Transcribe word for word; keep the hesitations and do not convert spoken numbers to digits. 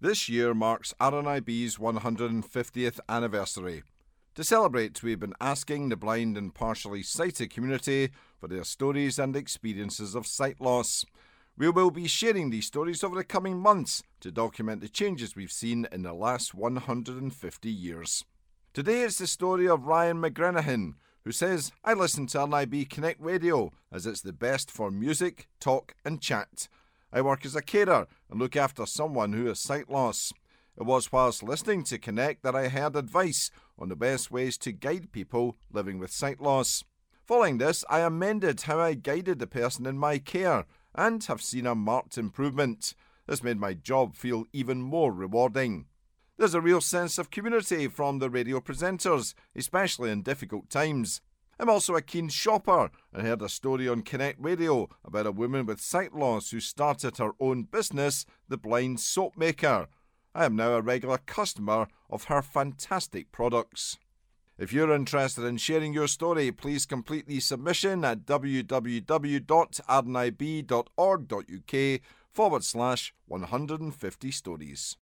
This year marks R N I B's one hundred fiftieth anniversary. To celebrate, we've been asking the blind and partially sighted community for their stories and experiences of sight loss. We will be sharing these stories over the coming months to document the changes we've seen in the last one hundred fifty years. Today it's the story of Ryan McGranahan, who says, "I listen to R N I B Connect Radio as it's the best for music, talk and chat. I work as a carer and look after someone who has sight loss. It was whilst listening to Connect that I heard advice on the best ways to guide people living with sight loss. Following this, I amended how I guided the person in my care and have seen a marked improvement. This made my job feel even more rewarding. There's a real sense of community from the radio presenters, especially in difficult times. I'm also a keen shopper and heard a story on Connect Radio about a woman with sight loss who started her own business, The Blind Soap Maker. I am now a regular customer of her fantastic products." If you're interested in sharing your story, please complete the submission at www.rnib.org.uk forward slash 150 stories.